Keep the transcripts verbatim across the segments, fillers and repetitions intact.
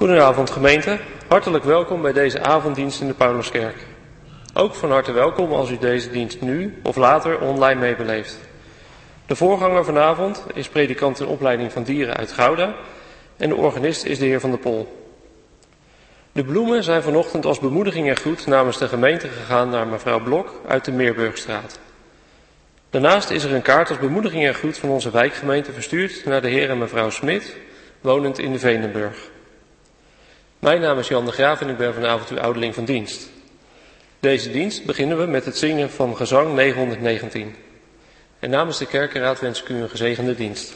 Goedenavond gemeente, hartelijk welkom bij deze avonddienst in de Pauluskerk. Ook van harte welkom als u deze dienst nu of later online meebeleeft. De voorganger vanavond is predikant in opleiding van dieren uit Gouda en de organist is de heer Van der Pol. De bloemen zijn vanochtend als bemoediging en groet namens de gemeente gegaan naar mevrouw Blok uit de Meerburgstraat. Daarnaast is er een kaart als bemoediging en groet van onze wijkgemeente verstuurd naar de heer en mevrouw Smit, wonend in de Veenenburg. Mijn naam is Jan de Graaf en ik ben vanavond uw ouderling van dienst. Deze dienst beginnen we met het zingen van gezang negenhonderdnegentien. En namens de kerkenraad wens ik u een gezegende dienst.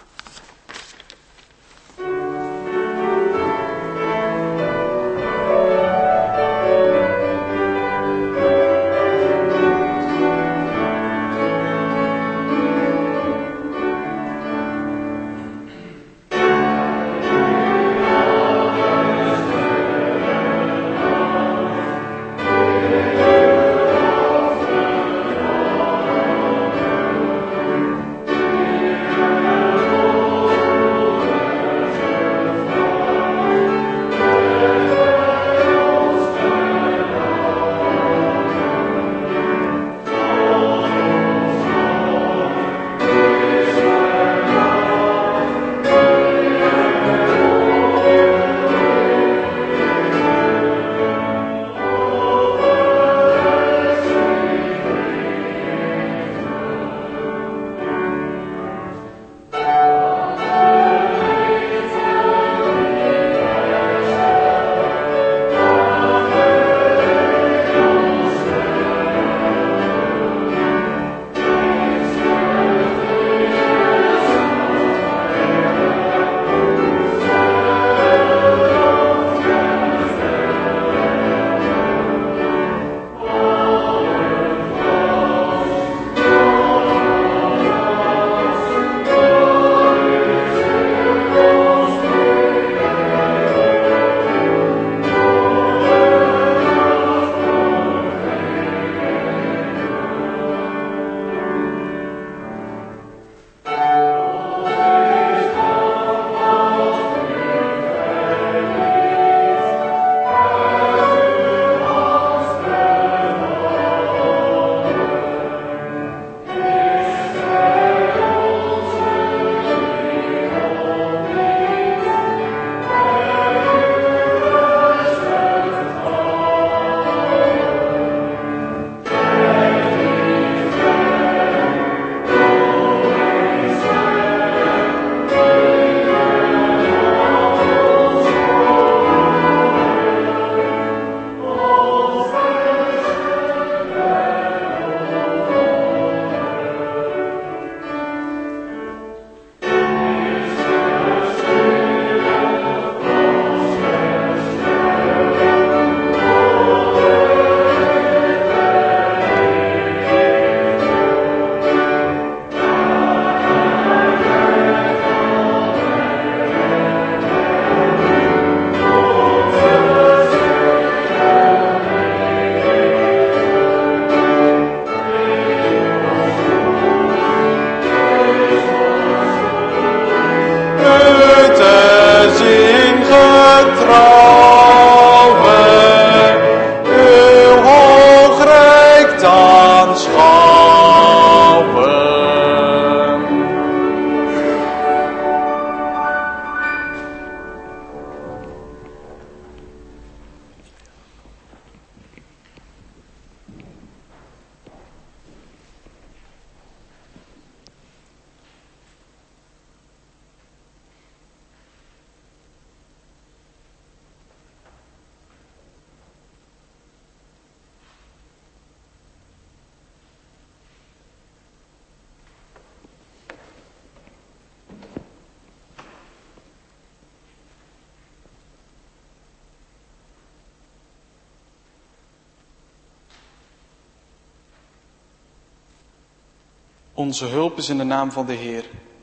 Onze hulp is in de naam van de Heer,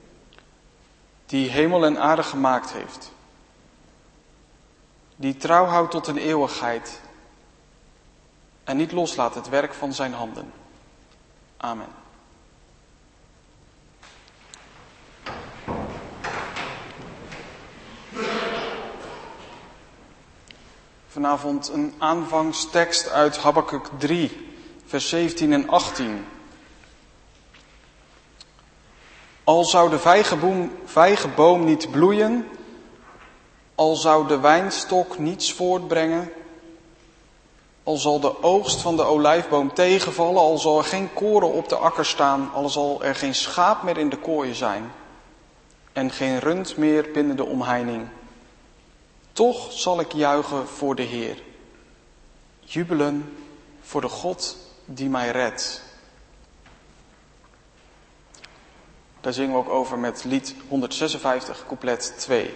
die hemel en aarde gemaakt heeft, die trouw houdt tot een eeuwigheid en niet loslaat het werk van zijn handen. Amen. Vanavond een aanvangstekst uit Habakuk drie, vers zeventien en achttien. Al zou de vijgenboom, vijgenboom niet bloeien, al zou de wijnstok niets voortbrengen, al zal de oogst van de olijfboom tegenvallen, al zal er geen koren op de akker staan, al zal er geen schaap meer in de kooien zijn en geen rund meer binnen de omheining. Toch zal ik juichen voor de Heer, jubelen voor de God die mij redt. Daar zingen we ook over met lied honderdzesenvijftig, couplet twee.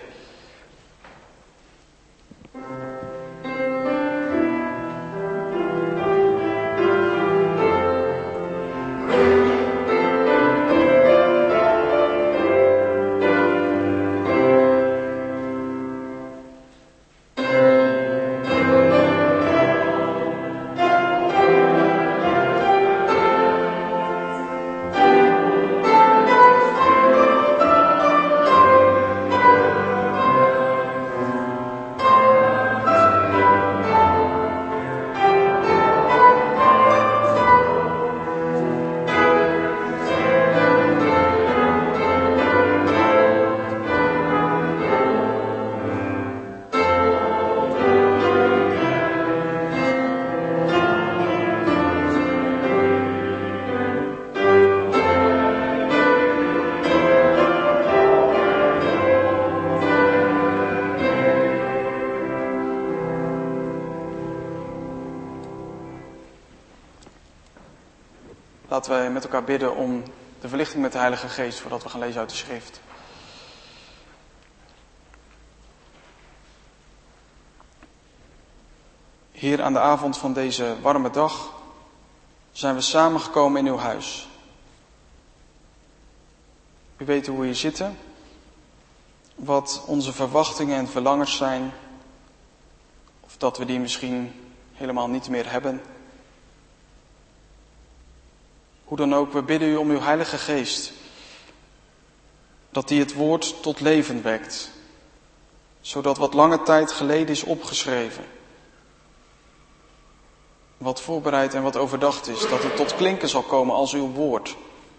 Laten wij met elkaar bidden om de verlichting met de Heilige Geest voordat we gaan lezen uit de schrift. Heer, aan de avond van deze warme dag zijn we samengekomen in uw huis. U weet hoe we hier zitten, wat onze verwachtingen en verlangens zijn, of dat we die misschien helemaal niet meer hebben. Hoe dan ook, we bidden u om uw Heilige Geest, dat die het woord tot leven wekt, zodat wat lange tijd geleden is opgeschreven, wat voorbereid en wat overdacht is, dat het tot klinken zal komen als uw woord.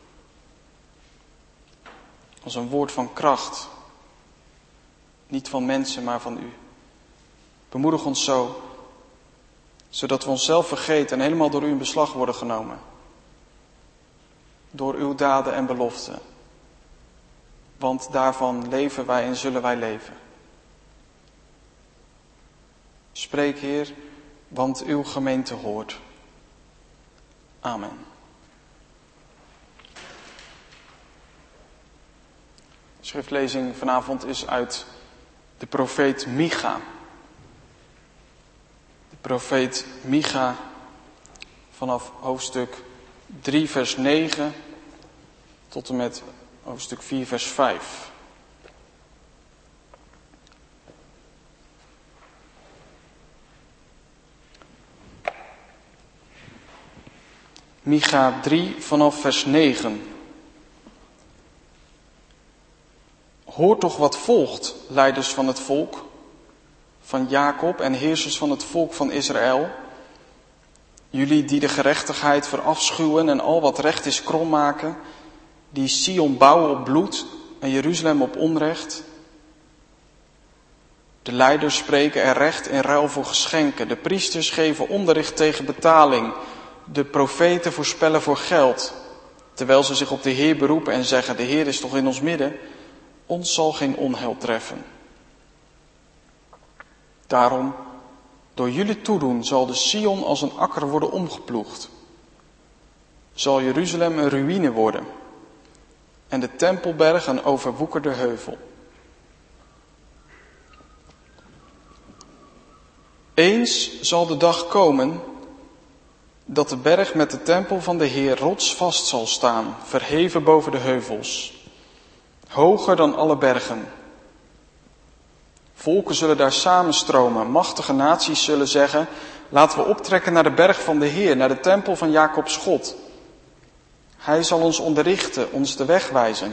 Als een woord van kracht, niet van mensen, maar van u. Bemoedig ons zo, zodat we onszelf vergeten en helemaal door u in beslag worden genomen. Door uw daden en beloften. Want daarvan leven wij en zullen wij leven. Spreek, Heer, want uw gemeente hoort. Amen. De schriftlezing vanavond is uit de profeet Micha. De profeet Micha vanaf hoofdstuk drie vers negen tot en met hoofdstuk vier vers vijf. Micha drie vanaf vers negen. Hoor toch wat volgt, leiders van het volk, van Jacob en heersers van het volk van Israël. Jullie die de gerechtigheid verafschuwen en al wat recht is krom maken, die Sion bouwen op bloed en Jeruzalem op onrecht. De leiders spreken er recht in ruil voor geschenken. De priesters geven onderricht tegen betaling. De profeten voorspellen voor geld, terwijl ze zich op de Heer beroepen en zeggen, de Heer is toch in ons midden, ons zal geen onheil treffen. Daarom, door jullie toedoen zal de Sion als een akker worden omgeploegd. Zal Jeruzalem een ruïne worden en de Tempelberg een overwoekerde heuvel. Eens zal de dag komen dat de berg met de tempel van de Heer rotsvast zal staan, verheven boven de heuvels, hoger dan alle bergen. Volken zullen daar samenstromen, machtige naties zullen zeggen, laten we optrekken naar de berg van de Heer, naar de tempel van Jacobs God. Hij zal ons onderrichten, ons de weg wijzen,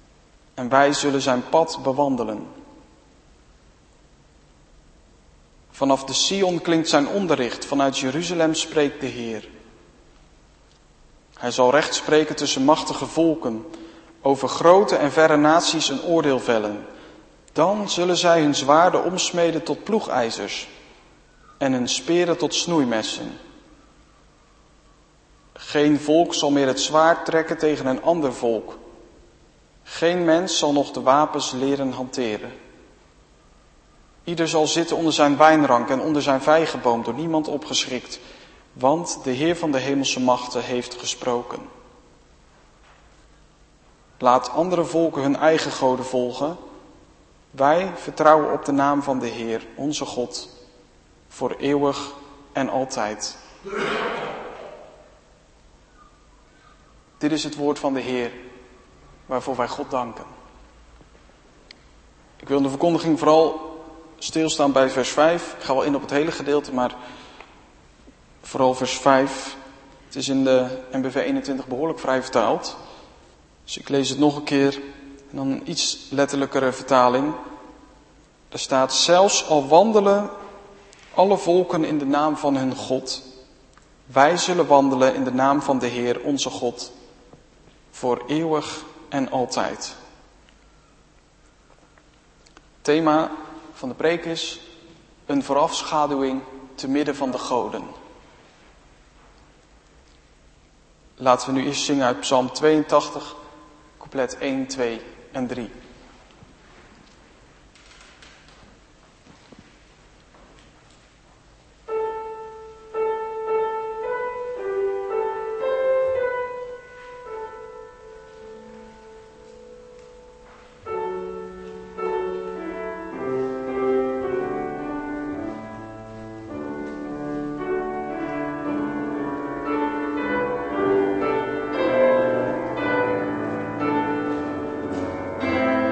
en wij zullen zijn pad bewandelen. Vanaf de Sion klinkt zijn onderricht, vanuit Jeruzalem spreekt de Heer. Hij zal recht spreken tussen machtige volken, over grote en verre naties een oordeel vellen. Dan zullen zij hun zwaarden omsmeden tot ploegijzers en hun speren tot snoeimessen. Geen volk zal meer het zwaard trekken tegen een ander volk. Geen mens zal nog de wapens leren hanteren. Ieder zal zitten onder zijn wijnrank en onder zijn vijgenboom, door niemand opgeschrikt, want de Heer van de hemelse machten heeft gesproken. Laat andere volken hun eigen goden volgen. Wij vertrouwen op de naam van de Heer, onze God, voor eeuwig en altijd. Dit is het woord van de Heer, waarvoor wij God danken. Ik wil in de verkondiging vooral stilstaan bij vers vijf. Ik ga wel in op het hele gedeelte, maar vooral vers vijf. Het is in de N B V eenentwintig behoorlijk vrij vertaald. Dus ik lees het nog een keer. En dan een iets letterlijkere vertaling. Er staat: zelfs al wandelen alle volken in de naam van hun God, wij zullen wandelen in de naam van de Heer onze God, voor eeuwig en altijd. Het thema van de preek is een voorafschaduwing te midden van de goden. Laten we nu eerst zingen uit Psalm tweeëntachtig, couplet één, twee en drie. Thank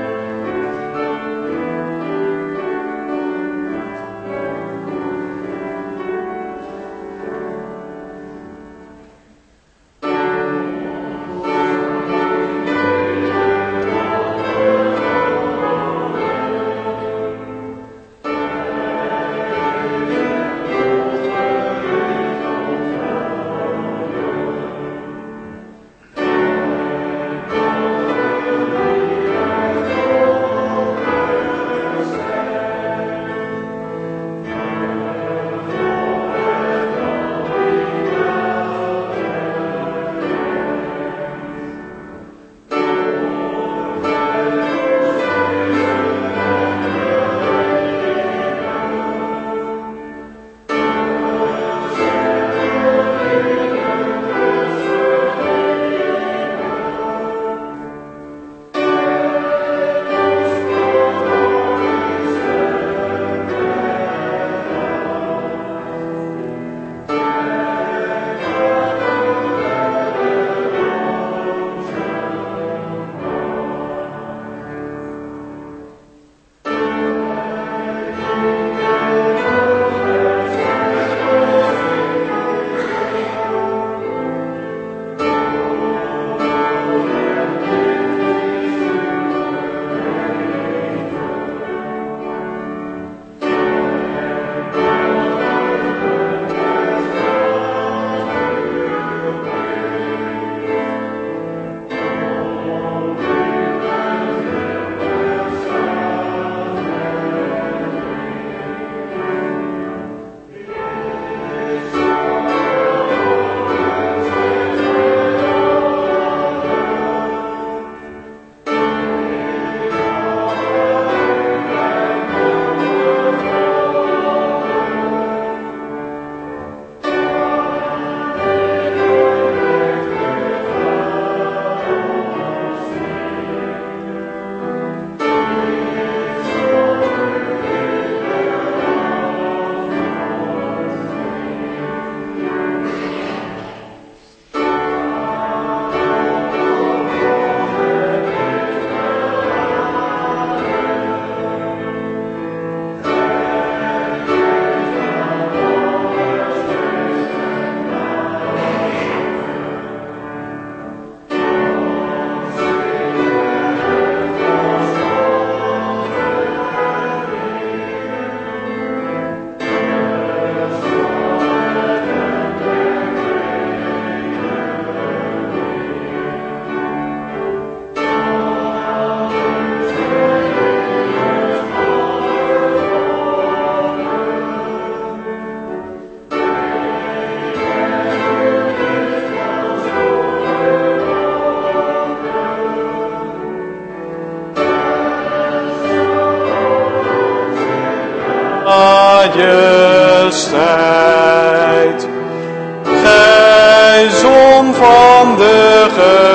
strijd. Gij zon van de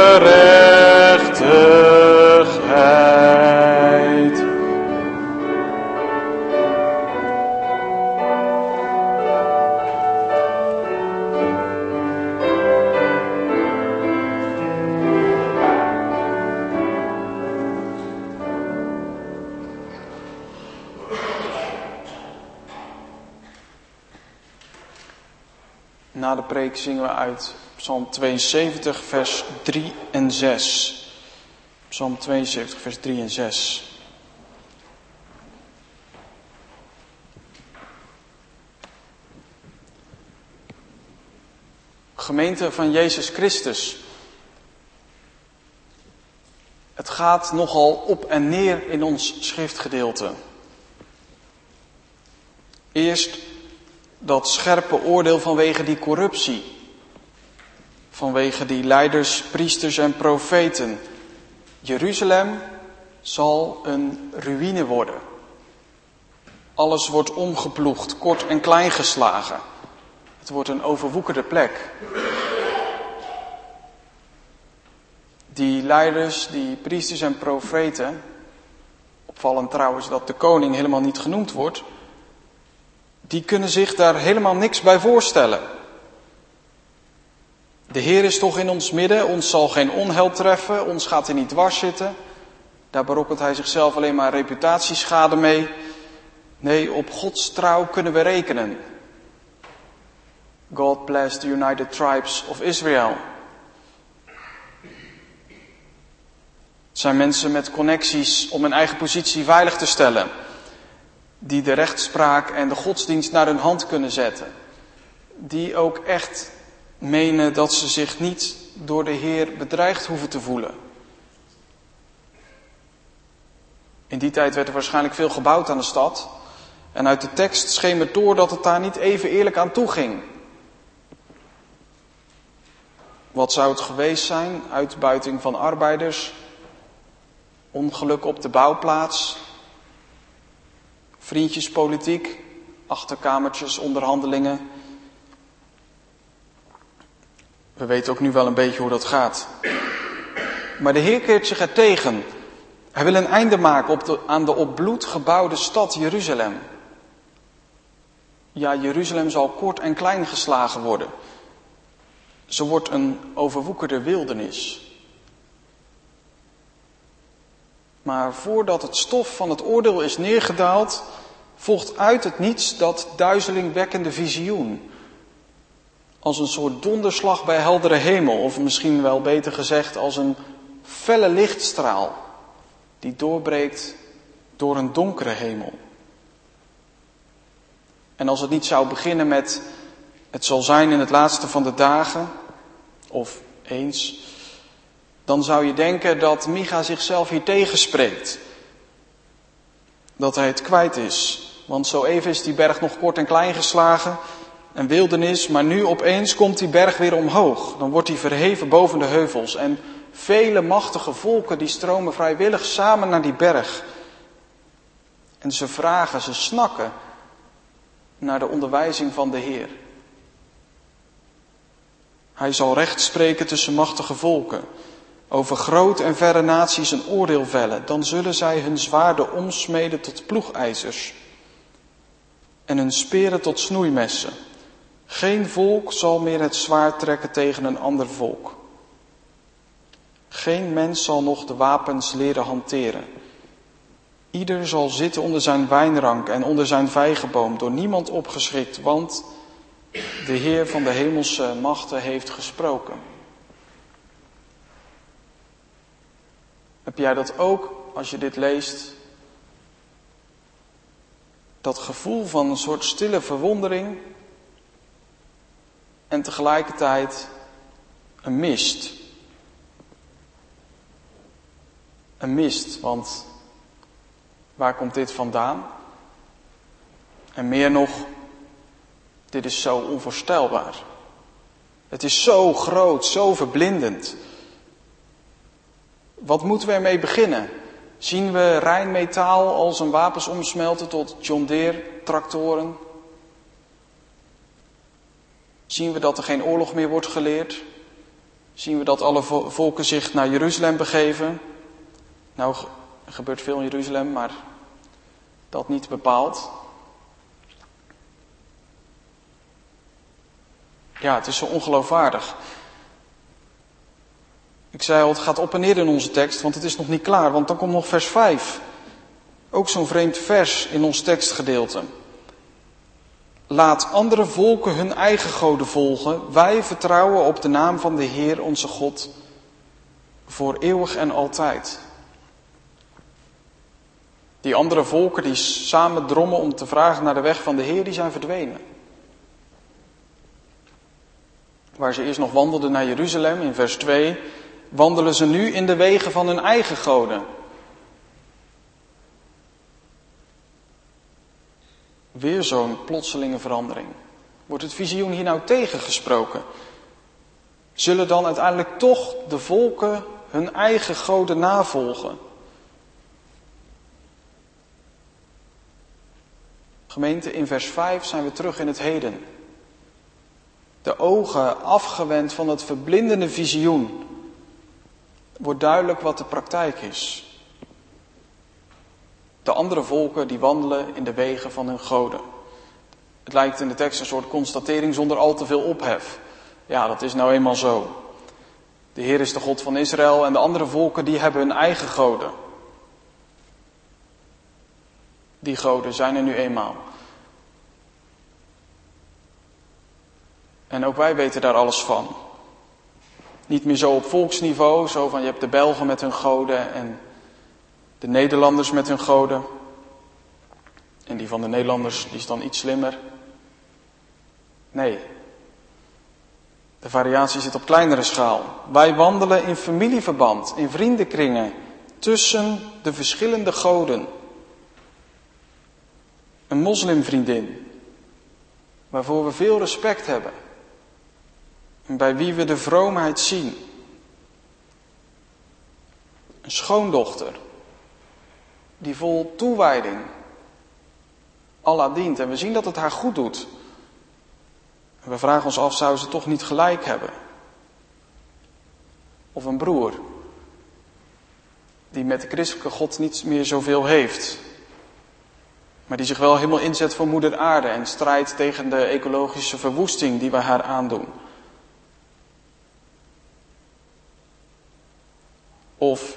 gerechtigheid. Na de preek zingen we uit Psalm tweeënzeventig, vers drie en zes. Psalm tweeënzeventig, vers drie en zes. Gemeente van Jezus Christus. Het gaat nogal op en neer in ons schriftgedeelte. Eerst dat scherpe oordeel vanwege die corruptie. Vanwege die leiders, priesters en profeten. Jeruzalem zal een ruïne worden. Alles wordt omgeploegd, kort en klein geslagen. Het wordt een overwoekerde plek. Die leiders, die priesters en profeten, opvallend trouwens dat de koning helemaal niet genoemd wordt, die kunnen zich daar helemaal niks bij voorstellen. De Heer is toch in ons midden, ons zal geen onheil treffen, ons gaat hij niet dwars zitten. Daar berokkent hij zichzelf alleen maar reputatieschade mee. Nee, op Gods trouw kunnen we rekenen. God bless the United Tribes of Israel. Het zijn mensen met connecties om hun eigen positie veilig te stellen. Die de rechtspraak en de godsdienst naar hun hand kunnen zetten. Die ook echt menen dat ze zich niet door de Heer bedreigd hoeven te voelen. In die tijd werd er waarschijnlijk veel gebouwd aan de stad. En uit de tekst schemert door dat het daar niet even eerlijk aan toe ging. Wat zou het geweest zijn? Uitbuiting van arbeiders. Ongeluk op de bouwplaats. Vriendjespolitiek. Achterkamertjes, onderhandelingen. We weten ook nu wel een beetje hoe dat gaat. Maar de Heer keert zich er tegen. Hij wil een einde maken op de, aan de op bloed gebouwde stad Jeruzalem. Ja, Jeruzalem zal kort en klein geslagen worden. Ze wordt een overwoekerde wildernis. Maar voordat het stof van het oordeel is neergedaald, volgt uit het niets dat duizelingwekkende visioen. Als een soort donderslag bij heldere hemel, of misschien wel beter gezegd als een felle lichtstraal die doorbreekt door een donkere hemel. En als het niet zou beginnen met het zal zijn in het laatste van de dagen, of eens, dan zou je denken dat Micha zichzelf hier tegenspreekt. Dat hij het kwijt is. Want zo even is die berg nog kort en klein geslagen, een wildernis, maar nu opeens komt die berg weer omhoog. Dan wordt hij verheven boven de heuvels en vele machtige volken die stromen vrijwillig samen naar die berg. En ze vragen, ze snakken naar de onderwijzing van de Heer. Hij zal recht spreken tussen machtige volken. Over grote en verre naties een oordeel vellen. Dan zullen zij hun zwaarden omsmeden tot ploegijzers. En hun speren tot snoeimessen. Geen volk zal meer het zwaard trekken tegen een ander volk. Geen mens zal nog de wapens leren hanteren. Ieder zal zitten onder zijn wijnrank en onder zijn vijgenboom, door niemand opgeschrikt, want de Heer van de hemelse machten heeft gesproken. Heb jij dat ook, als je dit leest? Dat gevoel van een soort stille verwondering en tegelijkertijd een mist. Een mist, want waar komt dit vandaan? En meer nog, dit is zo onvoorstelbaar. Het is zo groot, zo verblindend. Wat moeten we ermee beginnen? Zien we rein metaal als een wapens omsmelten tot John Deere tractoren? Zien we dat er geen oorlog meer wordt geleerd? Zien we dat alle volken zich naar Jeruzalem begeven? Nou, er gebeurt veel in Jeruzalem, maar dat niet bepaald. Ja, het is zo ongeloofwaardig. Ik zei al, het gaat op en neer in onze tekst, want het is nog niet klaar. Want dan komt nog vers vijf. Ook zo'n vreemd vers in ons tekstgedeelte. Laat andere volken hun eigen goden volgen. Wij vertrouwen op de naam van de Heer onze God voor eeuwig en altijd. Die andere volken die samen drommen om te vragen naar de weg van de Heer, die zijn verdwenen. Waar ze eerst nog wandelden naar Jeruzalem in vers twee, wandelen ze nu in de wegen van hun eigen goden. Weer zo'n plotselinge verandering. Wordt het visioen hier nou tegengesproken? Zullen dan uiteindelijk toch de volken hun eigen goden navolgen? Gemeente, in vers vijf zijn we terug in het heden. De ogen afgewend van het verblindende visioen. Wordt duidelijk wat de praktijk is. De andere volken die wandelen in de wegen van hun goden. Het lijkt in de tekst een soort constatering zonder al te veel ophef. Ja, dat is nou eenmaal zo. De Heer is de God van Israël en de andere volken die hebben hun eigen goden. Die goden zijn er nu eenmaal. En ook wij weten daar alles van. Niet meer zo op volksniveau, zo van je hebt de Belgen met hun goden en de Nederlanders met hun goden. En die van de Nederlanders, die is dan iets slimmer. Nee. De variatie zit op kleinere schaal. Wij wandelen in familieverband, in vriendenkringen, tussen de verschillende goden. Een moslimvriendin, waarvoor we veel respect hebben. En bij wie we de vroomheid zien. Een schoondochter, die vol toewijding Allah dient. En we zien dat het haar goed doet. En we vragen ons af, zou ze toch niet gelijk hebben? Of een broer, die met de christelijke God niet meer zoveel heeft. Maar die zich wel helemaal inzet voor moeder aarde en strijdt tegen de ecologische verwoesting die wij haar aandoen. Of,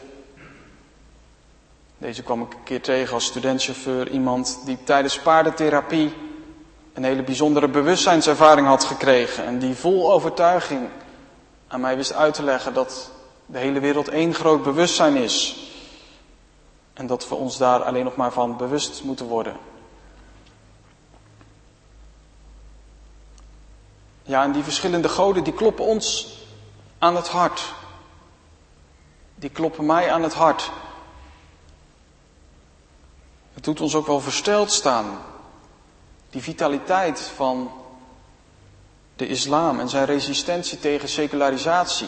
deze kwam ik een keer tegen als studentchauffeur, iemand die tijdens paardentherapie een hele bijzondere bewustzijnservaring had gekregen. En die vol overtuiging aan mij wist uit te leggen dat de hele wereld één groot bewustzijn is. En dat we ons daar alleen nog maar van bewust moeten worden. Ja, en die verschillende goden die kloppen ons aan het hart. Die kloppen mij aan het hart. Het doet ons ook wel versteld staan. Die vitaliteit van de islam en zijn resistentie tegen secularisatie.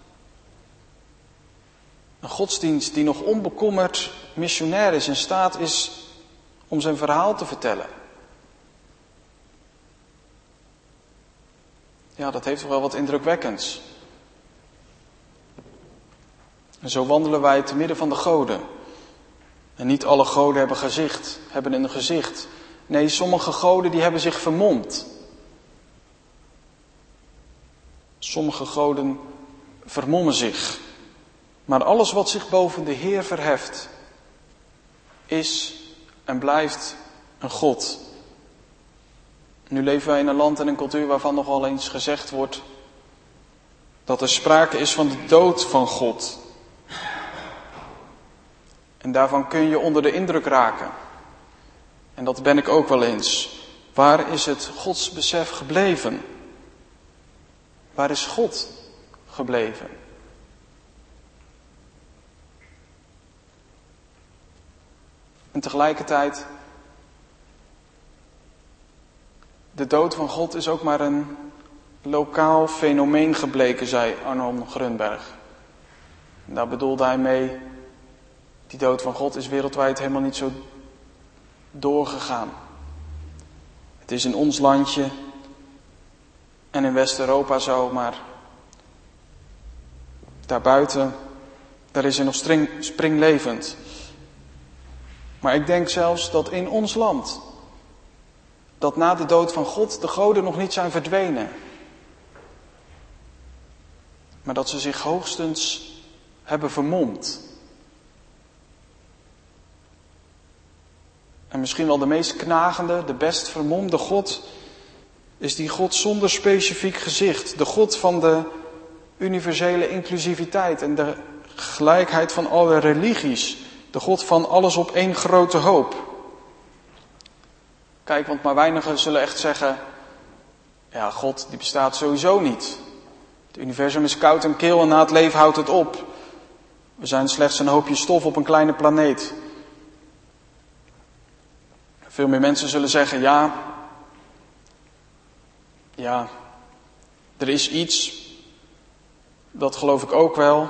Een godsdienst die nog onbekommerd missionair is, in staat is om zijn verhaal te vertellen. Ja, dat heeft toch wel wat indrukwekkends. En zo wandelen wij te midden van de goden. En niet alle goden hebben gezicht, hebben een gezicht. Nee, sommige goden die hebben zich vermomd. Sommige goden vermommen zich. Maar alles wat zich boven de Heer verheft, is en blijft een God. Nu leven wij in een land en een cultuur waarvan nogal eens gezegd wordt dat er sprake is van de dood van God. En daarvan kun je onder de indruk raken. En dat ben ik ook wel eens. Waar is het godsbesef gebleven? Waar is God gebleven? En tegelijkertijd, de dood van God is ook maar een lokaal fenomeen gebleken, zei Arnon Grunberg. En daar bedoelde hij mee, die dood van God is wereldwijd helemaal niet zo doorgegaan. Het is in ons landje en in West-Europa zo, maar daarbuiten, daar is hij nog string, springlevend. Maar ik denk zelfs dat in ons land, dat na de dood van God de goden nog niet zijn verdwenen. Maar dat ze zich hoogstens hebben vermomd. En misschien wel de meest knagende, de best vermomde God is die God zonder specifiek gezicht. De God van de universele inclusiviteit en de gelijkheid van alle religies. De God van alles op één grote hoop. Kijk, want maar weinigen zullen echt zeggen, ja, God die bestaat sowieso niet. Het universum is koud en kil en na het leven houdt het op. We zijn slechts een hoopje stof op een kleine planeet. Veel meer mensen zullen zeggen, ja, ja, er is iets, dat geloof ik ook wel,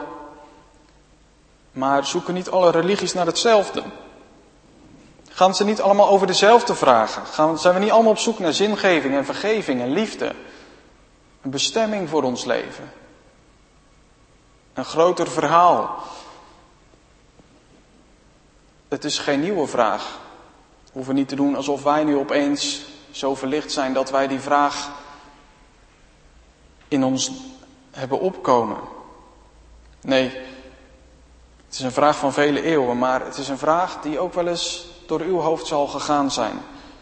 maar zoeken niet alle religies naar hetzelfde? Gaan ze niet allemaal over dezelfde vragen? Gaan, zijn we niet allemaal op zoek naar zingeving en vergeving en liefde? Een bestemming voor ons leven? Een groter verhaal? Het is geen nieuwe vraag. We hoeven niet te doen alsof wij nu opeens zo verlicht zijn dat wij die vraag in ons hebben opkomen. Nee, het is een vraag van vele eeuwen, maar het is een vraag die ook wel eens door uw hoofd zal gegaan zijn.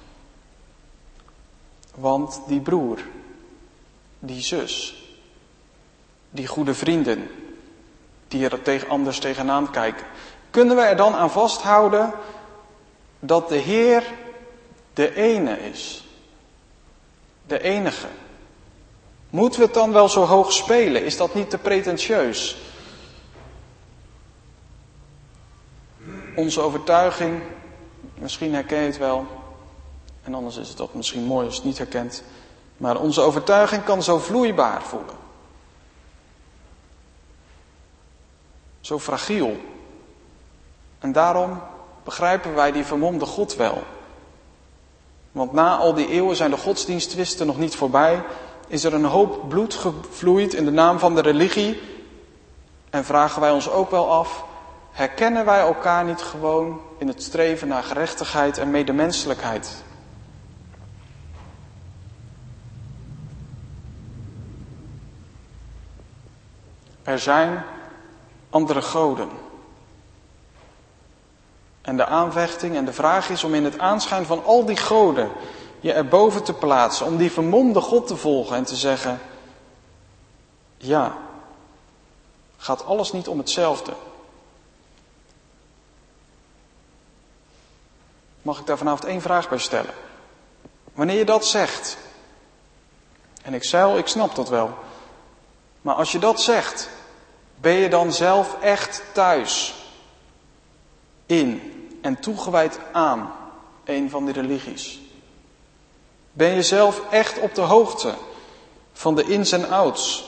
Want die broer, die zus, die goede vrienden, die er tegen anders tegenaan kijken, kunnen we er dan aan vasthouden dat de Heer de ene is? De enige. Moeten we het dan wel zo hoog spelen? Is dat niet te pretentieus? Onze overtuiging, misschien herken je het wel, en anders is het dat misschien mooi als je het niet herkent, maar onze overtuiging kan zo vloeibaar voelen. Zo fragiel. En daarom begrijpen wij die vermomde God wel. Want na al die eeuwen zijn de godsdiensttwisten nog niet voorbij. Is er een hoop bloed gevloeid in de naam van de religie. En vragen wij ons ook wel af, herkennen wij elkaar niet gewoon in het streven naar gerechtigheid en medemenselijkheid? Er zijn andere goden. En de aanvechting en de vraag is om in het aanschijn van al die goden je erboven te plaatsen. Om die vermomde God te volgen en te zeggen, ja, gaat alles niet om hetzelfde? Mag ik daar vanavond één vraag bij stellen? Wanneer je dat zegt, en ik zei al, ik snap dat wel. Maar als je dat zegt, ben je dan zelf echt thuis in en toegewijd aan een van die religies? Ben je zelf echt op de hoogte van de ins en outs?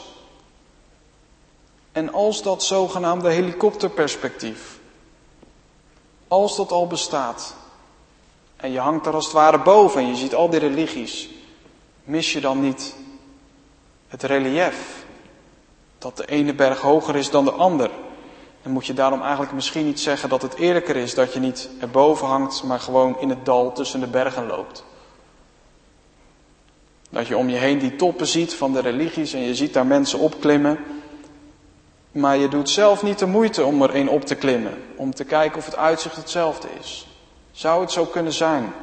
En als dat zogenaamde helikopterperspectief, als dat al bestaat, en je hangt er als het ware boven en je ziet al die religies, mis je dan niet het reliëf? Dat de ene berg hoger is dan de ander. En moet je daarom eigenlijk misschien niet zeggen dat het eerlijker is dat je niet erboven hangt, maar gewoon in het dal tussen de bergen loopt. Dat je om je heen die toppen ziet van de religies en je ziet daar mensen opklimmen. Maar je doet zelf niet de moeite om er een op te klimmen. Om te kijken of het uitzicht hetzelfde is. Zou het zo kunnen zijn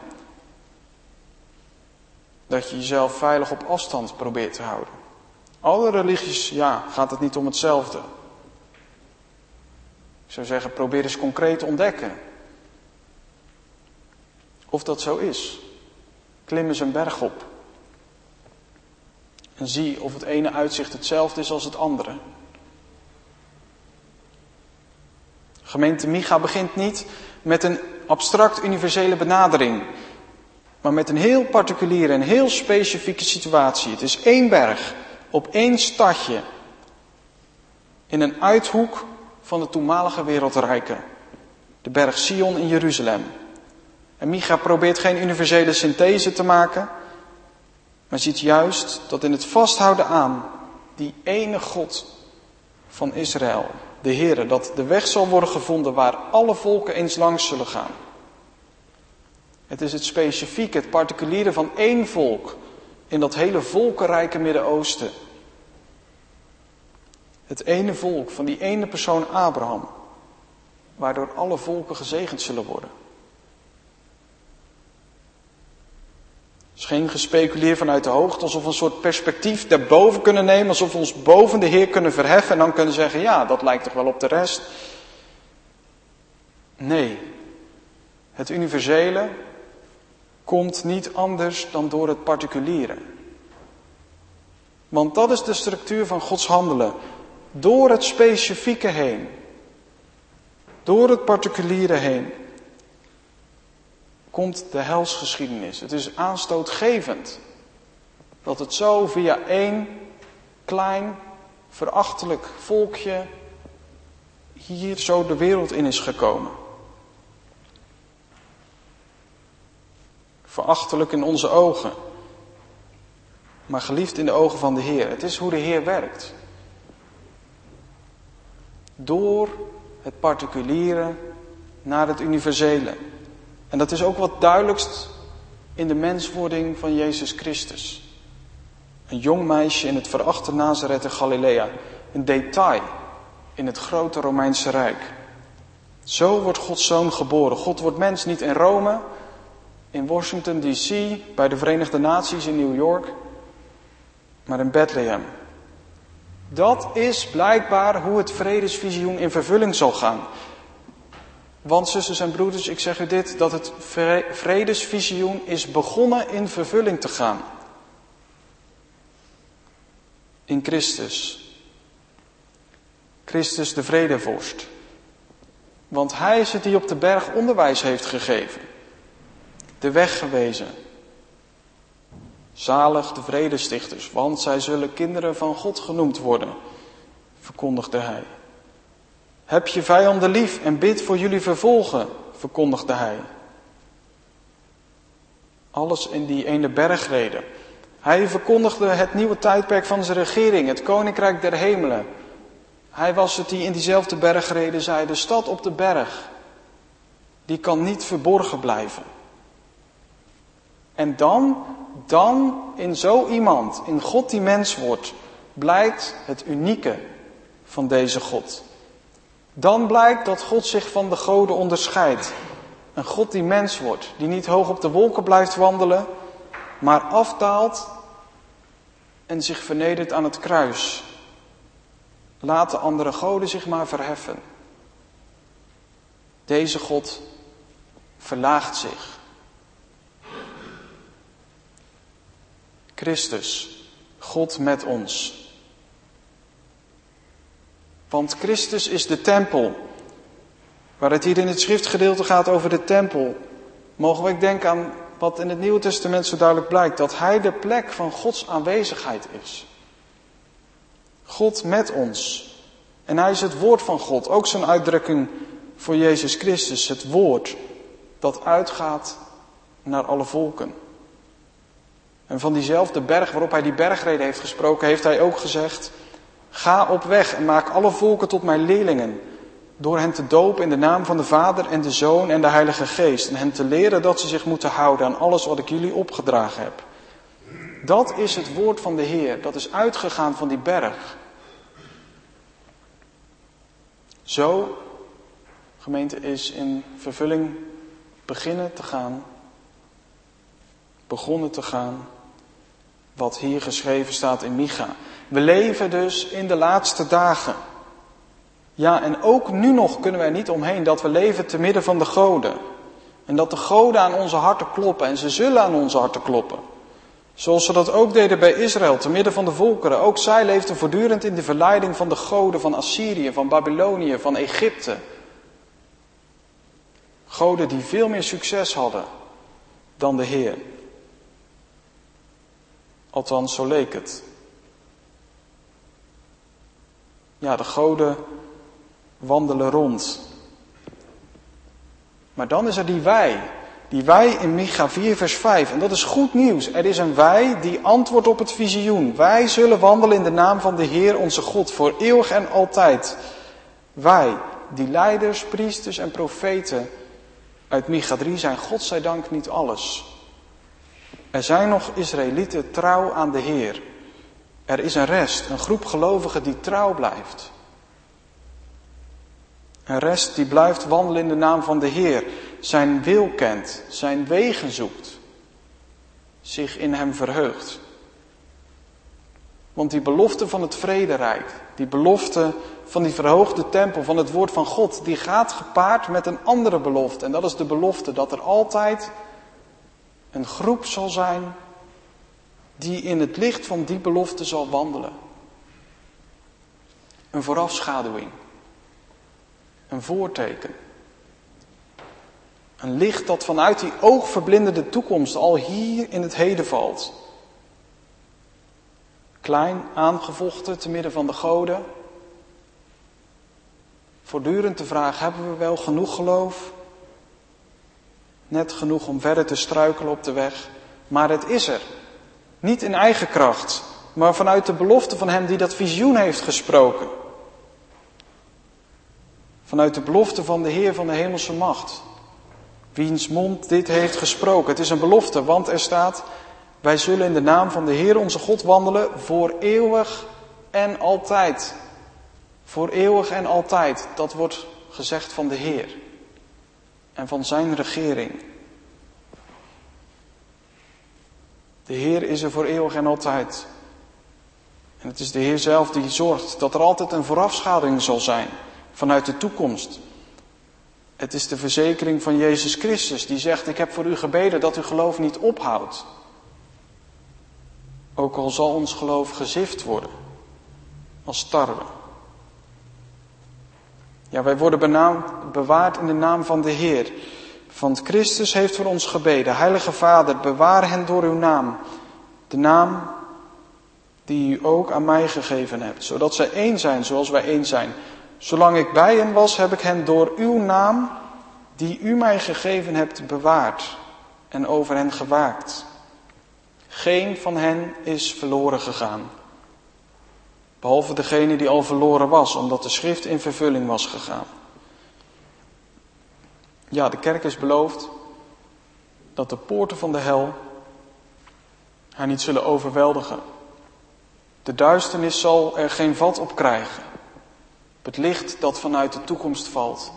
dat je jezelf veilig op afstand probeert te houden? Alle religies, ja, gaat het niet om hetzelfde. Ik zou zeggen, probeer eens concreet te ontdekken of dat zo is. Klim eens een berg op. En zie of het ene uitzicht hetzelfde is als het andere. Gemeente Micha begint niet met een abstract universele benadering, maar met een heel particuliere en heel specifieke situatie. Het is één berg op één stadje in een uithoek van de toenmalige wereldrijken. De berg Sion in Jeruzalem. En Micha probeert geen universele synthese te maken, Maar ziet juist dat in het vasthouden aan die ene God van Israël, de Heere, dat de weg zal worden gevonden waar alle volken eens langs zullen gaan. Het is het specifieke, het particuliere van één volk in dat hele volkenrijke Midden-Oosten. Het ene volk van die ene persoon Abraham, waardoor alle volken gezegend zullen worden. Het is geen gespeculeer vanuit de hoogte, alsof we een soort perspectief daarboven kunnen nemen, alsof we ons boven de Heer kunnen verheffen en dan kunnen zeggen, ja, dat lijkt toch wel op de rest. Nee, het universele komt niet anders dan door het particuliere. Want dat is de structuur van Gods handelen. Door het specifieke heen. Door het particuliere heen. Komt de helsgeschiedenis. Het is aanstootgevend. Dat het zo via één klein, verachtelijk volkje hier zo de wereld in is gekomen. Verachtelijk in onze ogen. Maar geliefd in de ogen van de Heer. Het is hoe de Heer werkt. Door het particuliere naar het universele. En dat is ook wat duidelijkst in de menswording van Jezus Christus. Een jong meisje in het verachte Nazareth in Galilea. Een detail in het grote Romeinse Rijk. Zo wordt Gods Zoon geboren. God wordt mens niet in Rome, in Washington D C, bij de Verenigde Naties in New York, maar in Bethlehem. Dat is blijkbaar hoe het vredesvisioen in vervulling zal gaan. Want zusters en broeders, ik zeg u dit, dat het vredesvisioen is begonnen in vervulling te gaan. In Christus. Christus de vredevorst. Want hij is het die op de berg onderwijs heeft gegeven. De weg gewezen. Zalig de vredestichters, want zij zullen kinderen van God genoemd worden, verkondigde hij. Heb je vijanden lief en bid voor jullie vervolgen, verkondigde hij. Alles in die ene bergrede. Hij verkondigde het nieuwe tijdperk van zijn regering, het koninkrijk der hemelen. Hij was het die in diezelfde bergrede zei, de stad op de berg, die kan niet verborgen blijven. En dan, dan in zo iemand, in God die mens wordt, blijkt het unieke van deze God. Dan blijkt dat God zich van de goden onderscheidt. Een God die mens wordt, die niet hoog op de wolken blijft wandelen, maar afdaalt en zich vernedert aan het kruis. Laat de andere goden zich maar verheffen. Deze God verlaagt zich. Christus, God met ons. Want Christus is de tempel. Waar het hier in het schriftgedeelte gaat over de tempel, mogen we denken aan wat in het Nieuwe Testament zo duidelijk blijkt. Dat hij de plek van Gods aanwezigheid is. God met ons. En hij is het woord van God. Ook zo'n uitdrukking voor Jezus Christus. Het woord dat uitgaat naar alle volken. En van diezelfde berg waarop hij die bergrede heeft gesproken, heeft hij ook gezegd: ga op weg en maak alle volken tot mijn leerlingen, door hen te dopen in de naam van de Vader en de Zoon en de Heilige Geest, en hen te leren dat ze zich moeten houden aan alles wat ik jullie opgedragen heb. Dat is het woord van de Heer, dat is uitgegaan van die berg. Zo, gemeente, is in vervulling beginnen te gaan, begonnen te gaan, wat hier geschreven staat in Micha. We leven dus in de laatste dagen. Ja, en ook nu nog kunnen we er niet omheen dat we leven te midden van de goden. En dat de goden aan onze harten kloppen en ze zullen aan onze harten kloppen. Zoals ze dat ook deden bij Israël, te midden van de volkeren. Ook zij leefden voortdurend in de verleiding van de goden van Assyrië, van Babylonië, van Egypte. Goden die veel meer succes hadden dan de Heer. Althans, zo leek het. Ja, de goden wandelen rond. Maar dan is er die wij, Die wij in Micha vier vers vijf. En dat is goed nieuws. Er is een wij die antwoordt op het visioen. Wij zullen wandelen in de naam van de Heer onze God voor eeuwig en altijd. Wij, die leiders, priesters en profeten uit Micha drie zijn godzijdank niet alles. Er zijn nog Israëlieten trouw aan de Heer. Er is een rest, een groep gelovigen die trouw blijft. Een rest die blijft wandelen in de naam van de Heer. Zijn wil kent, zijn wegen zoekt. Zich in hem verheugt. Want die belofte van het vrederijk, die belofte van die verhoogde tempel, van het woord van God, die gaat gepaard met een andere belofte. En dat is de belofte dat er altijd een groep zal zijn die in het licht van die belofte zal wandelen. Een voorafschaduwing. Een voorteken. Een licht dat vanuit die oogverblindende toekomst al hier in het heden valt. Klein, aangevochten te midden van de goden. Voortdurend de vraag, hebben we wel genoeg geloof? Net genoeg om verder te struikelen op de weg. Maar het is er. Niet in eigen kracht, maar vanuit de belofte van hem die dat visioen heeft gesproken. Vanuit de belofte van de Heer van de hemelse macht. Wiens mond dit heeft gesproken. Het is een belofte, want er staat: wij zullen in de naam van de Heer onze God wandelen voor eeuwig en altijd. Voor eeuwig en altijd. Dat wordt gezegd van de Heer. En van zijn regering. De Heer is er voor eeuwig en altijd. En het is de Heer zelf die zorgt dat er altijd een voorafschaduwing zal zijn. Vanuit de toekomst. Het is de verzekering van Jezus Christus die zegt: ik heb voor u gebeden dat uw geloof niet ophoudt. Ook al zal ons geloof gezift worden. Als tarwe. Ja, wij worden benaamd, bewaard in de naam van de Heer. Want Christus heeft voor ons gebeden. Heilige Vader, bewaar hen door uw naam. De naam die u ook aan mij gegeven hebt. Zodat zij één zijn zoals wij één zijn. Zolang ik bij hen was, heb ik hen door uw naam, die u mij gegeven hebt, bewaard. En over hen gewaakt. Geen van hen is verloren gegaan. Behalve degene die al verloren was, omdat de schrift in vervulling was gegaan. Ja, de kerk is beloofd dat de poorten van de hel haar niet zullen overweldigen. De duisternis zal er geen vat op krijgen. Op het licht dat vanuit de toekomst valt.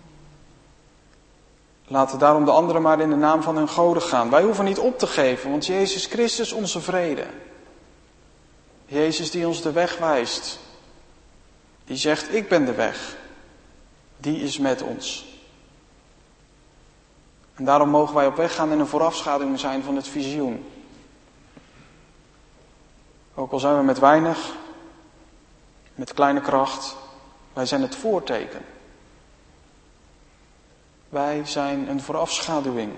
Laten daarom de anderen maar in de naam van hun goden gaan. Wij hoeven niet op te geven, want Jezus Christus onze vrede. Jezus die ons de weg wijst. Die zegt: ik ben de weg. Die is met ons. En daarom mogen wij op weg gaan en een voorafschaduwing zijn van het visioen. Ook al zijn we met weinig, met kleine kracht, wij zijn het voorteken. Wij zijn een voorafschaduwing.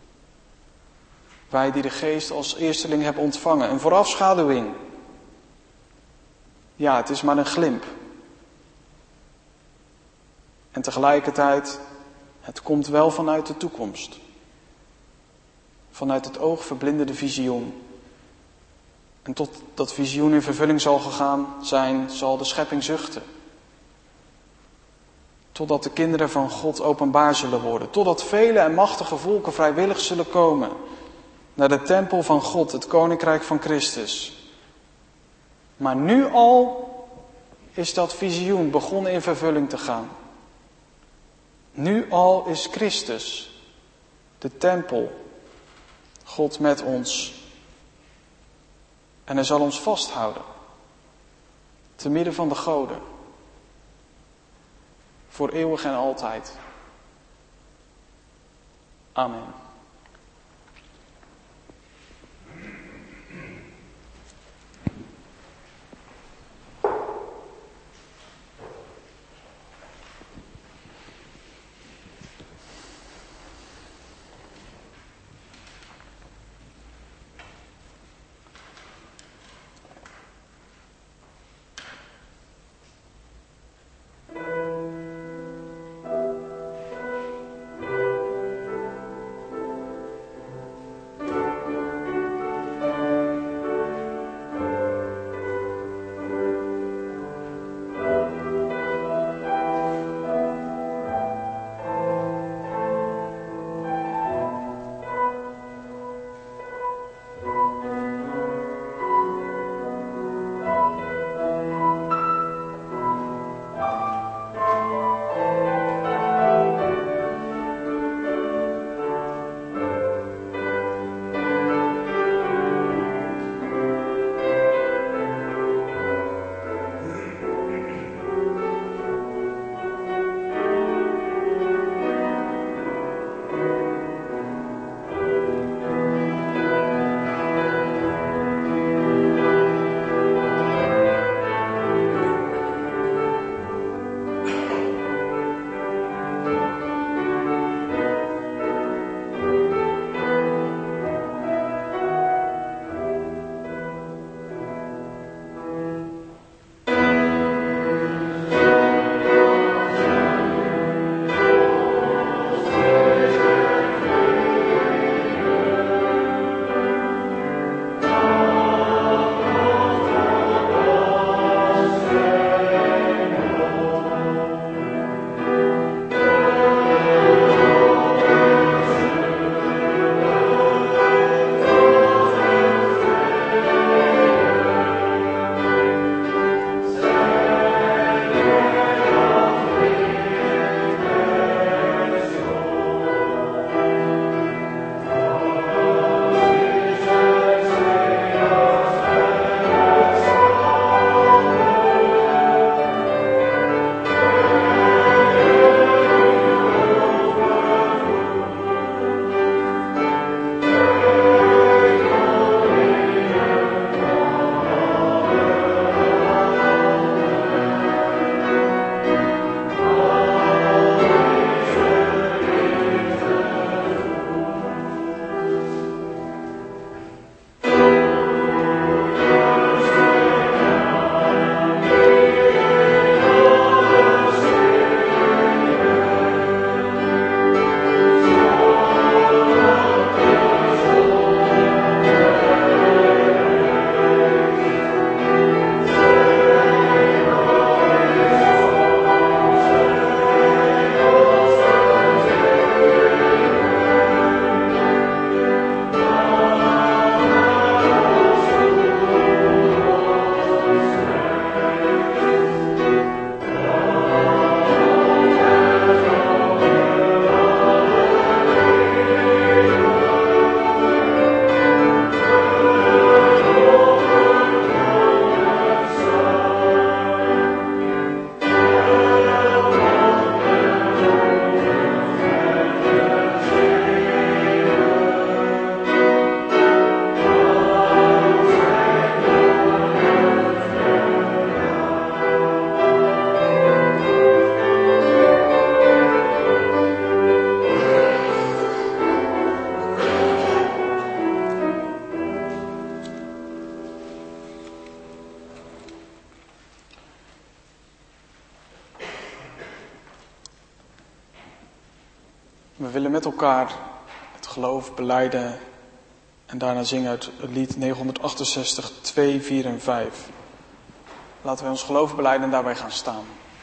Wij die de geest als eersteling hebben ontvangen. Een voorafschaduwing. Ja, het is maar een glimp. En tegelijkertijd, het komt wel vanuit de toekomst. Vanuit het oogverblindende visioen. En tot dat visioen in vervulling zal gegaan zijn, zal de schepping zuchten. Totdat de kinderen van God openbaar zullen worden. Totdat vele en machtige volken vrijwillig zullen komen. Naar de tempel van God, het koninkrijk van Christus. Maar nu al is dat visioen begonnen in vervulling te gaan. Nu al is Christus, de tempel, God met ons. En hij zal ons vasthouden. Te midden van de goden. Voor eeuwig en altijd. Amen. We willen met elkaar het geloof belijden en daarna zingen uit het lied negenhonderdachtenzestig, twee, vier en vijf. Laten we ons geloof belijden en daarbij gaan staan.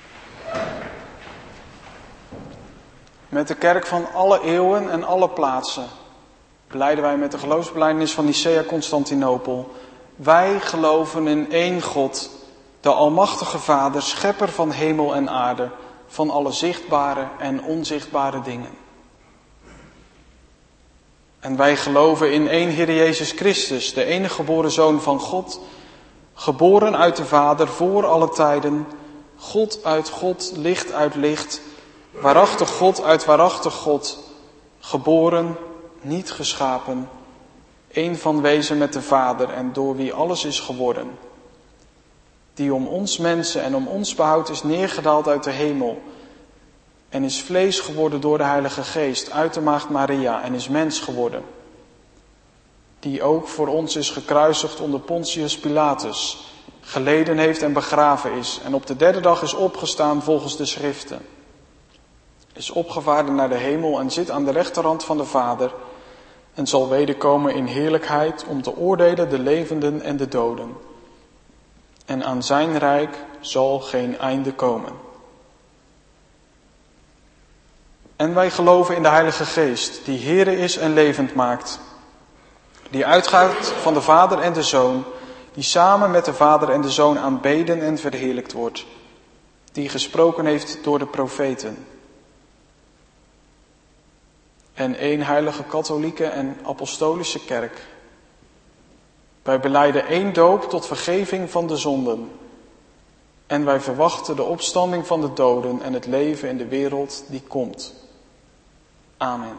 Met de kerk van alle eeuwen en alle plaatsen belijden wij met de geloofsbelijdenis van Nicea Constantinopel. Wij geloven in één God, de almachtige Vader, schepper van hemel en aarde, van alle zichtbare en onzichtbare dingen. En wij geloven in één Heer Jezus Christus, de enige geboren Zoon van God, geboren uit de Vader voor alle tijden, God uit God, licht uit licht, waarachtig God uit waarachtig God, geboren, niet geschapen, één van wezen met de Vader en door wie alles is geworden, die om ons mensen en om ons behoud is neergedaald uit de hemel en is vlees geworden door de Heilige Geest uit de maagd Maria en is mens geworden, die ook voor ons is gekruisigd onder Pontius Pilatus, geleden heeft en begraven is en op de derde dag is opgestaan volgens de schriften, is opgevaren naar de hemel en zit aan de rechterhand van de Vader en zal wederkomen in heerlijkheid om te oordelen de levenden en de doden. En aan zijn rijk zal geen einde komen. En wij geloven in de Heilige Geest, die Heere is en levend maakt, die uitgaat van de Vader en de Zoon, die samen met de Vader en de Zoon aanbeden en verheerlijkt wordt, die gesproken heeft door de profeten. En één heilige katholieke en apostolische kerk. Wij belijden één doop tot vergeving van de zonden. En wij verwachten de opstanding van de doden en het leven in de wereld die komt. Amen.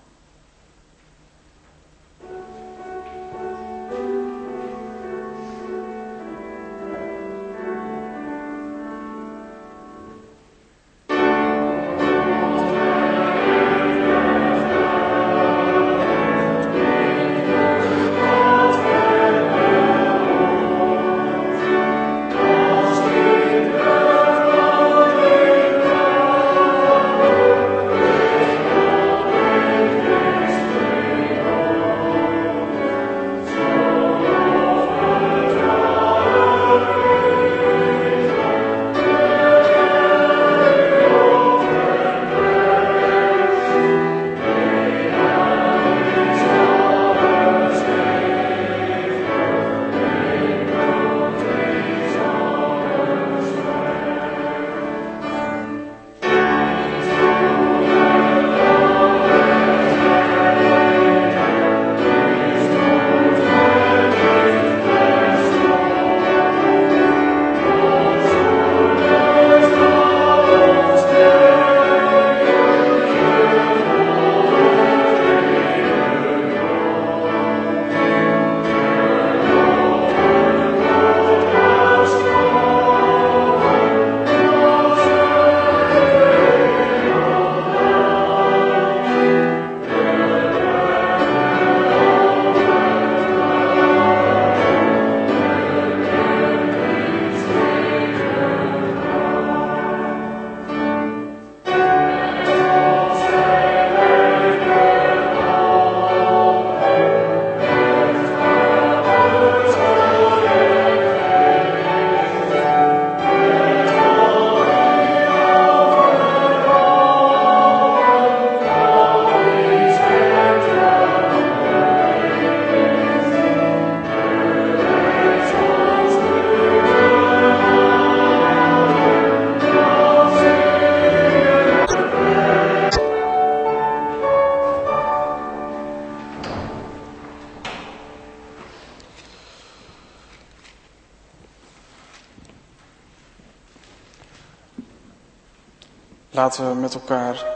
Laten we met elkaar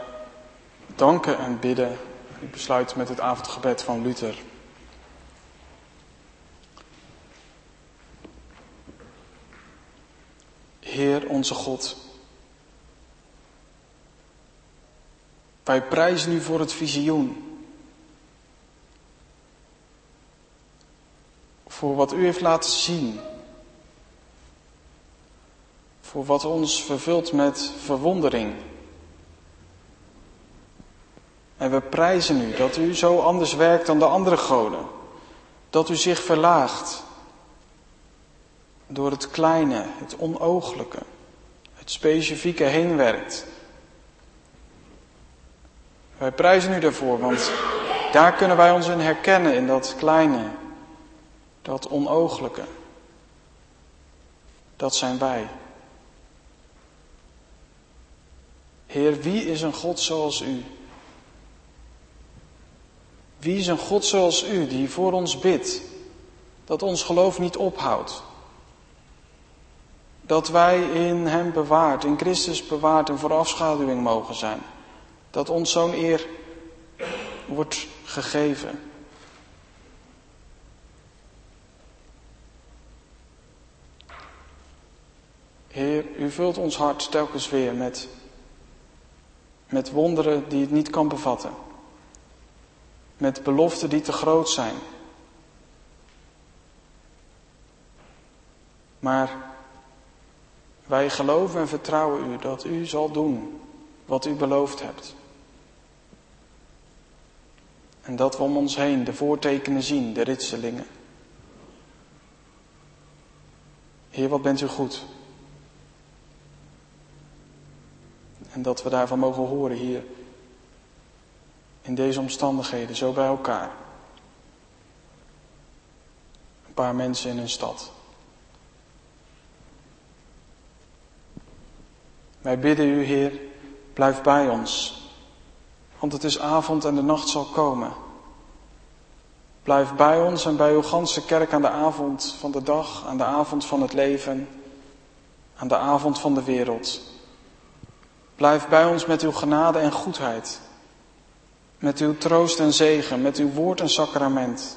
danken en bidden. Ik besluit met het avondgebed van Luther. Heer onze God, wij prijzen u voor het visioen. Voor wat u heeft laten zien. Voor wat ons vervult met verwondering. En we prijzen u dat u zo anders werkt dan de andere goden. Dat u zich verlaagt door het kleine, het onooglijke, het specifieke heen werkt. Wij prijzen u daarvoor, want daar kunnen wij ons in herkennen, in dat kleine, dat onooglijke. Dat zijn wij. Heer, wie is een God zoals u? Wie is een God zoals u die voor ons bidt, dat ons geloof niet ophoudt? Dat wij in hem bewaard, in Christus bewaard en voor afschaduwing mogen zijn. Dat ons zo'n eer wordt gegeven. Heer, u vult ons hart telkens weer met, met wonderen die het niet kan bevatten. Met beloften die te groot zijn. Maar wij geloven en vertrouwen u dat u zal doen wat u beloofd hebt. En dat we om ons heen de voortekenen zien, de ritselingen. Heer, wat bent u goed. En dat we daarvan mogen horen hier, in deze omstandigheden, zo bij elkaar. Een paar mensen in een stad. Wij bidden u, Heer, blijf bij ons. Want het is avond en de nacht zal komen. Blijf bij ons en bij uw ganse kerk aan de avond van de dag, aan de avond van het leven, aan de avond van de wereld. Blijf bij ons met uw genade en goedheid. Met uw troost en zegen, met uw woord en sacrament.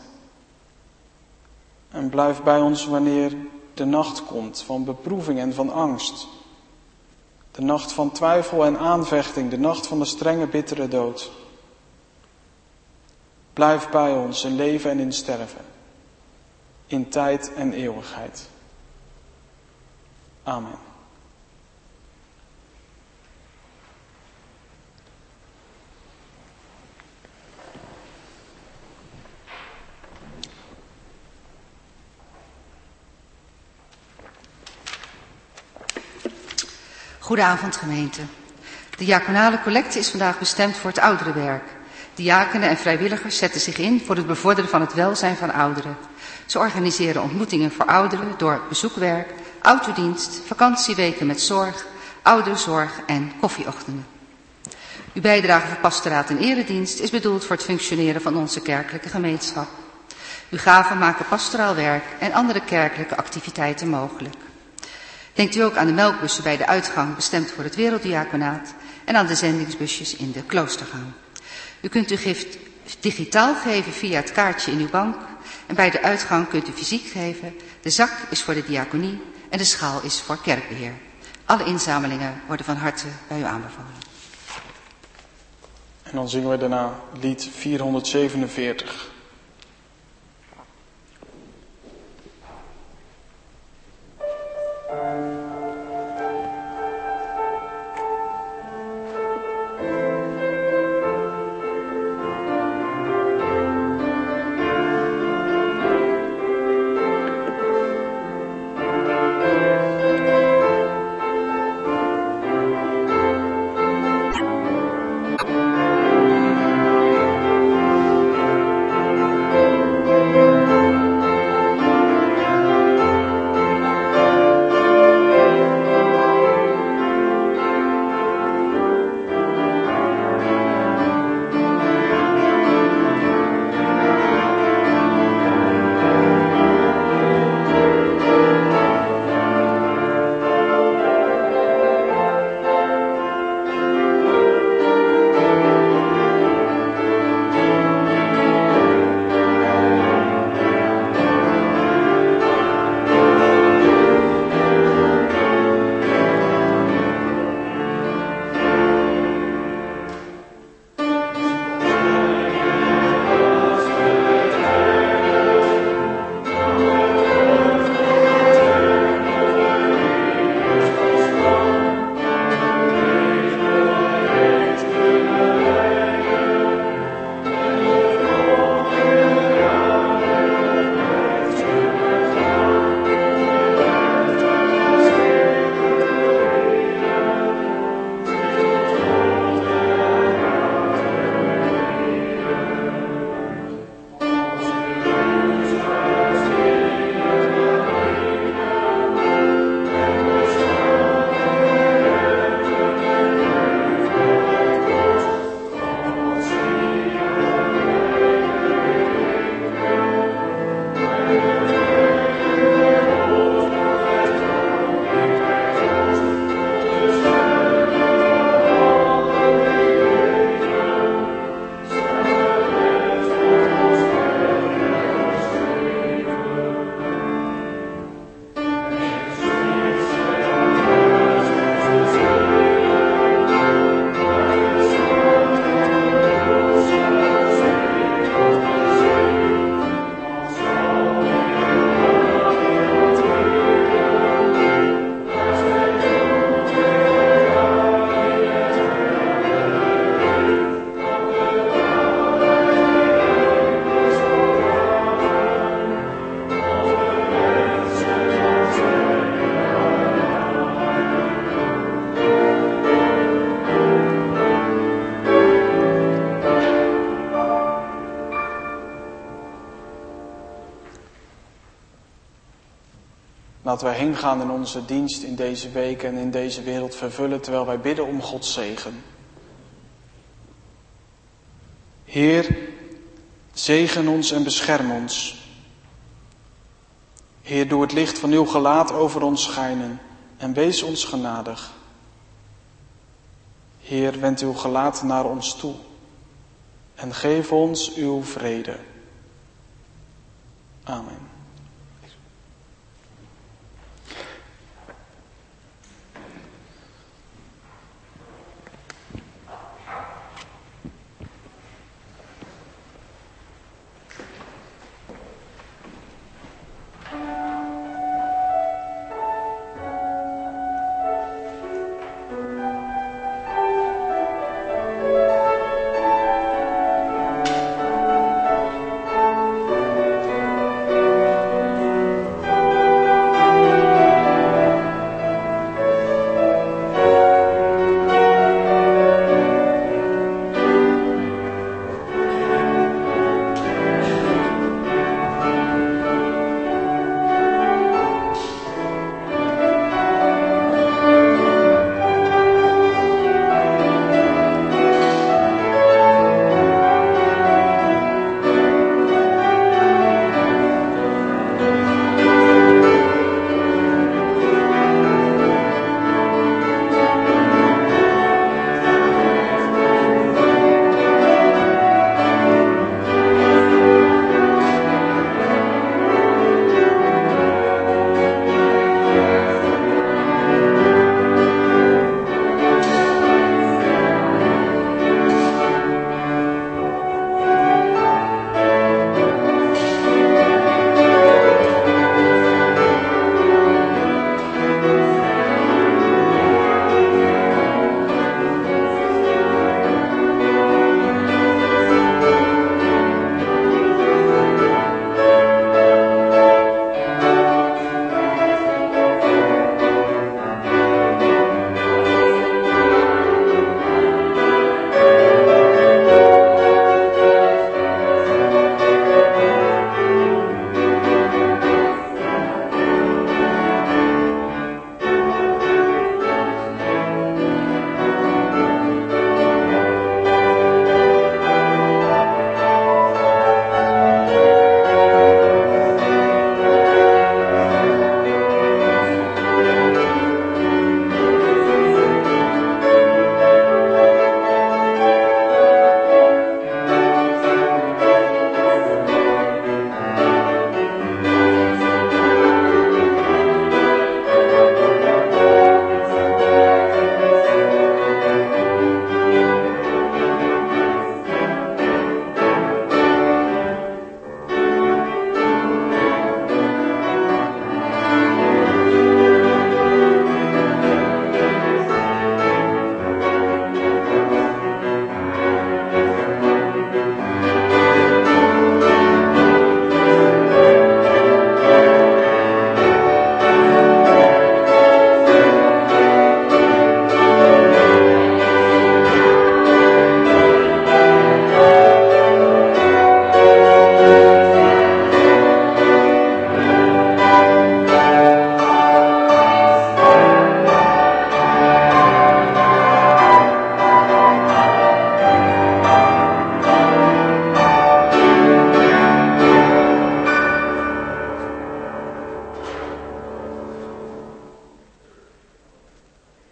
En blijf bij ons wanneer de nacht komt van beproeving en van angst. De nacht van twijfel en aanvechting, de nacht van de strenge, bittere dood. Blijf bij ons in leven en in sterven, in tijd en eeuwigheid. Amen. Goedenavond gemeente. De diaconale collecte is vandaag bestemd voor het ouderenwerk. Diakenen en vrijwilligers zetten zich in voor het bevorderen van het welzijn van ouderen. Ze organiseren ontmoetingen voor ouderen door bezoekwerk, autodienst, vakantieweken met zorg, ouderenzorg en koffieochtenden. Uw bijdrage voor pastoraat en eredienst is bedoeld voor het functioneren van onze kerkelijke gemeenschap. Uw gaven maken pastoraal werk en andere kerkelijke activiteiten mogelijk. Denkt u ook aan de melkbussen bij de uitgang bestemd voor het werelddiaconaat en aan de zendingsbusjes in de kloostergang. U kunt uw gift digitaal geven via het kaartje in uw bank en bij de uitgang kunt u fysiek geven. De zak is voor de diaconie en de schaal is voor kerkbeheer. Alle inzamelingen worden van harte bij u aanbevolen. En dan zingen we daarna lied vierhonderdzevenenveertig. Laten wij heen gaan in onze dienst in deze week en in deze wereld vervullen terwijl wij bidden om Gods zegen. Heer, zegen ons en bescherm ons. Heer, doe het licht van uw gelaat over ons schijnen en wees ons genadig. Heer, wend uw gelaat naar ons toe en geef ons uw vrede. Amen.